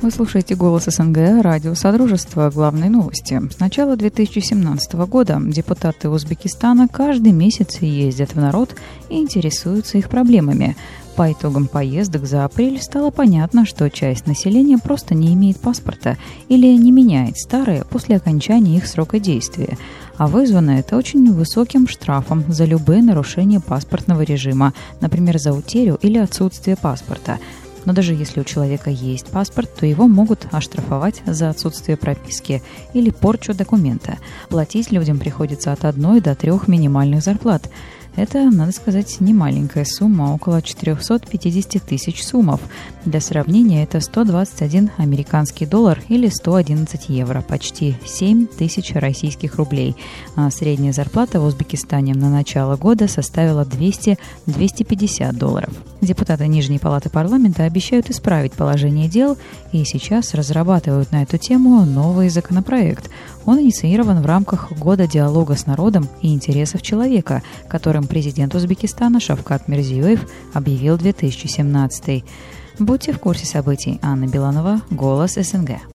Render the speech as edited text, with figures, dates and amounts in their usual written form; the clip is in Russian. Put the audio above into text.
Вы слушаете «Голос СНГ», радио Содружества. Главные новости. С начала 2017 года депутаты Узбекистана каждый месяц ездят в народ и интересуются их проблемами. По итогам поездок за апрель стало понятно, что часть населения просто не имеет паспорта или не меняет старые после окончания их срока действия. А вызвано это очень высоким штрафом за любые нарушения паспортного режима, например, за утерю или отсутствие паспорта. Но даже если у человека есть паспорт, то его могут оштрафовать за отсутствие прописки или порчу документа. Платить людям приходится от 1 до 3 минимальных зарплат. Это, надо сказать, не маленькая сумма, около 450 тысяч сумов. Для сравнения, это 121 американский доллар или 111 евро, почти 7 тысяч российских рублей. А средняя зарплата в Узбекистане на начало года составила 200-250 долларов. Депутаты Нижней палаты парламента обещают исправить положение дел и сейчас разрабатывают на эту тему новый законопроект. Он инициирован в рамках Года диалога с народом и интересов человека, которым президент Узбекистана Шавкат Мирзиёев объявил 2017. Будьте в курсе событий. Анна Беланова, «Голос СНГ».